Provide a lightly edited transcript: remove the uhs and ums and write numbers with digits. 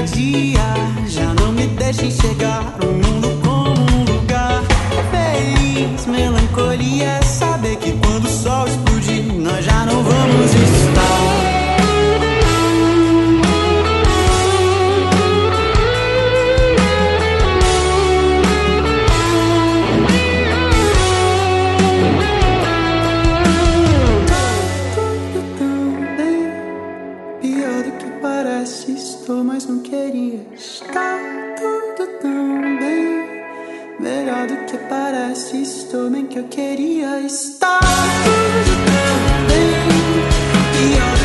dia já não me deixa enxergar o mundo como um lugar feliz. Melancolia é saber que quando o sol explodir nós já não vamos estar. Mas não queria. Está tudo tão bem, melhor do que parece. Estou bem que eu queria. Está tudo tão bem, pior do